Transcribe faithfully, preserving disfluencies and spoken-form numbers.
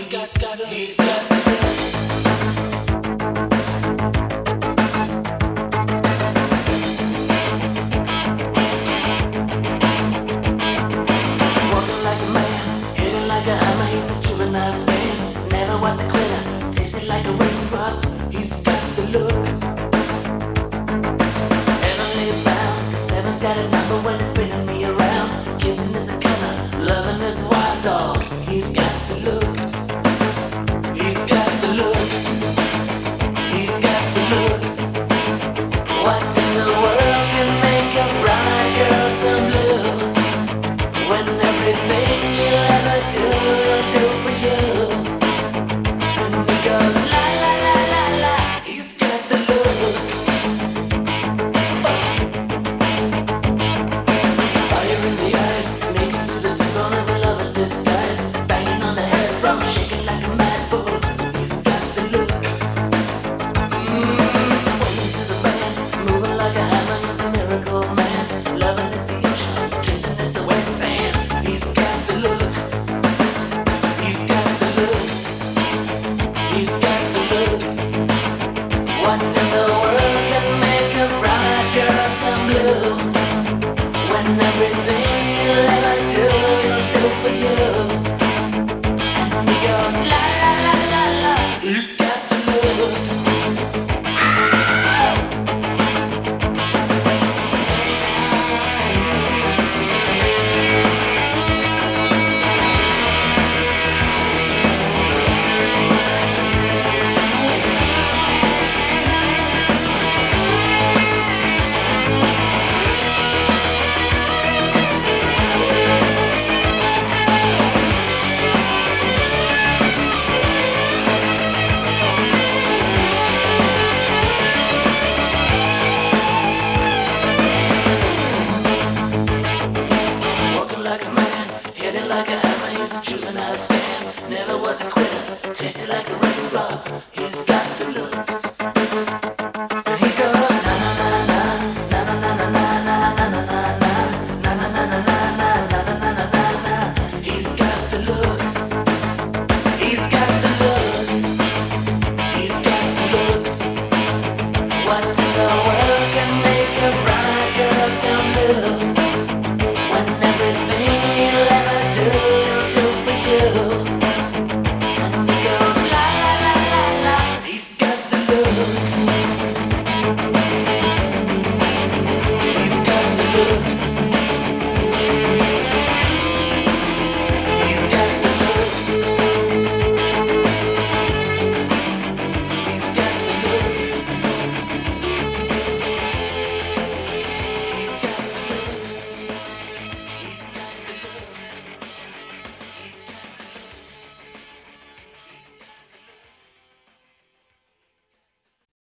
got, got, he's got. Walking like a man, hitting like a hammer, he's a juvenile span. Never was a quitter, tasted like a raindrop. He's got the look. Heavenly bound, cause heaven's got a number when it's spinning me around. Kissing is a killer, loving is a wild dog. He's got the look. He's got the look. He's got the look. What in the world can make a brown girl turn blue? When everything you'll ever do, will do for you. When he goes la la la la la, he's got the look. Fire in the eyes, naked to the T-bone as a lover's disguise. Banging on the head drum, shaking like a mad bull. He's got the look. Mm, swaying to the band, moving like a hammer. He's a miracle man. Loving is the ocean, kissing is the wet sand. He's got the look. He's got the look. He's got the look. What in the world can make a brown girl turn blue? When everything you'll ever do, he'll do for you. And he goes la la la la la. He's got the look. Walking like a man, hitting like a hammer, he's a juvenile scam. Never was a quitter, tasted like a raindrop. He's got the look.